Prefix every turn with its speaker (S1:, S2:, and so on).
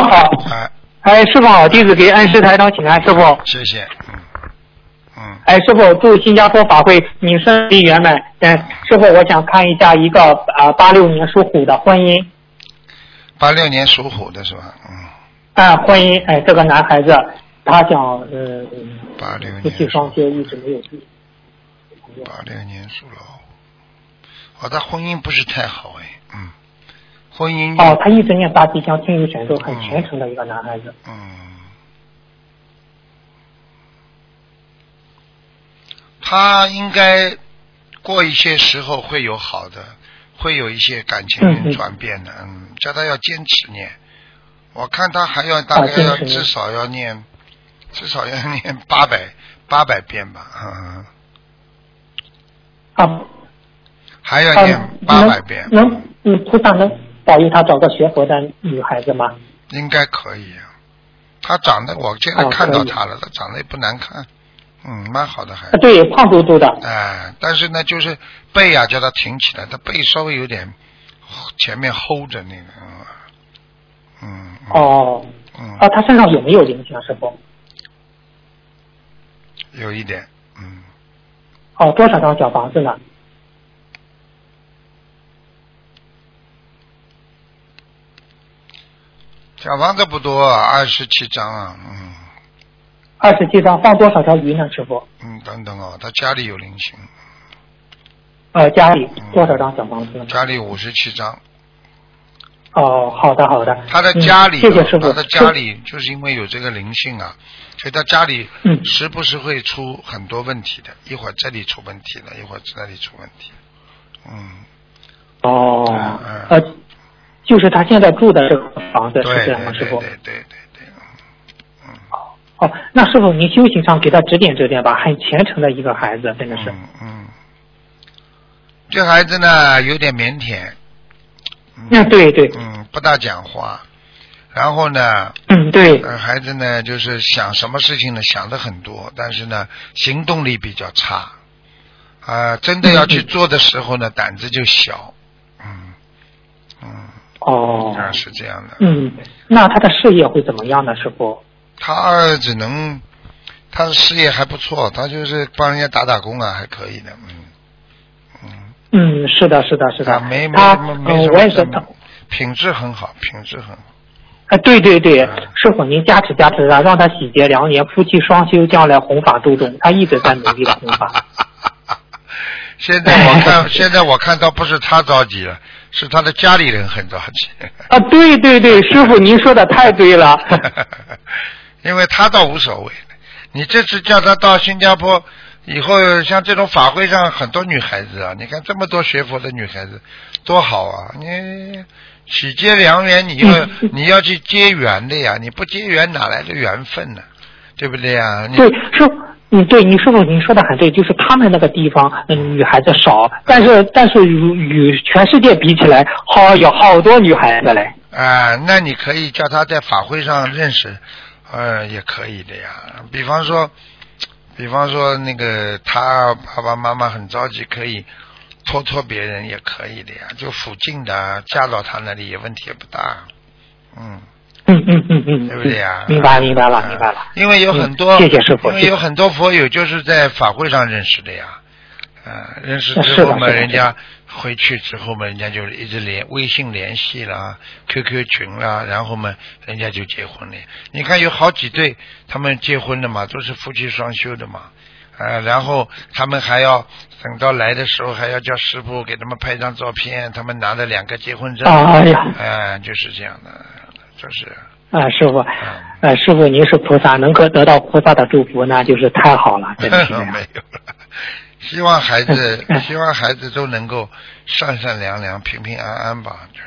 S1: 好。师傅好，弟子给恩师台长请安，师傅。
S2: 谢谢。
S1: 师傅，祝新加坡法会你顺利圆满。师傅，我想看一下一个86年属虎的婚姻。
S2: 86年属虎的是吧？
S1: 婚姻，这个男孩子他想
S2: 86年
S1: 夫妻双修一直没有。
S2: 86年属老，他婚姻不是太好婚姻
S1: 他一直念大吉祥天女神咒，很虔诚的一个男孩子。
S2: 他应该过一些时候会有好的，会有一些感情转变的。叫他要坚持念。我看他还要大概要至少要念800遍吧。还要念800遍。
S1: 菩萨能保佑他找个学佛的女孩子吗？
S2: 应该可以啊。他长得，我现在看到他了，他长得也不难看。蛮好的孩子。
S1: 对，胖嘟嘟的。
S2: 但是呢，就是背啊，叫他挺起来，他背稍微有点前面 hold 着那个。
S1: 他身上有没有灵性，师傅？
S2: 有一点。
S1: 多少张小房子呢？
S2: 小房子不多，27张啊。
S1: 27张，放多少条鱼呢，师傅？
S2: 等等他家里有灵性。
S1: 家里多少张小房子？
S2: 家里57张。
S1: 好的。
S2: 他的家里，
S1: 谢谢师傅。
S2: 他的家里就是因为有这个灵性啊，所以他家里时不时会出很多问题的，一会儿这里出问题了，一会儿这里出问题。
S1: 就是他现在住的这个房子是这样吗，师傅？
S2: 对。
S1: 那师傅您修行上给他指点指点吧，很虔诚的一个孩子，真的是。
S2: 这孩子呢有点腼腆。
S1: 对。
S2: 不大讲话，然后呢，
S1: 对。
S2: 孩子呢就是想什么事情呢想的很多，但是呢行动力比较差，真的要去做的时候呢胆子就小。是这样的。
S1: 那他的事业会怎么样呢，师傅？
S2: 他的事业还不错，他就是帮人家打工啊，还可以的。
S1: 是的。
S2: 没
S1: 我也是，
S2: 品质很好。
S1: 对，师傅您加持他，让他喜结良缘，夫妻双修，将来弘法度众，他一直在努力的弘法。
S2: 现在我看到不是他着急了，是他的家里人很着急。
S1: 对，师傅您说的太对了。
S2: 因为他倒无所谓，你这次叫他到新加坡以后，像这种法会上很多女孩子啊，你看这么多学佛的女孩子多好啊！你喜结良缘，你要去结缘的呀，你不结缘哪来的缘分呢？对不对呀？
S1: 对，对，你师傅您说的很对，就是他们那个地方女孩子少，但是与全世界比起来，有好多女孩子嘞。
S2: 那你可以叫他在法会上认识，也可以的呀。比方说那个他爸爸妈妈很着急，可以托别人也可以的呀，就附近的嫁到他那里也问题也不大。对不对呀？
S1: 明白了。
S2: 因为有很多，
S1: 谢谢师傅。
S2: 因为有很多佛友就是在法会上认识的呀。认识之后嘛，人家回去之后嘛，人家就一直微信联系啦 ，QQ 群啦，然后嘛，人家就结婚了。你看有好几对他们结婚的嘛，都是夫妻双修的嘛。然后他们还要等到来的时候还要叫师傅给他们拍张照片，他们拿着2个结婚证。就是这样的。就是
S1: 师傅，师傅您是菩萨，能够得到菩萨的祝福，那就是太好了，真的是。
S2: 没有了，希望孩子都能够善善良良、平平安安吧。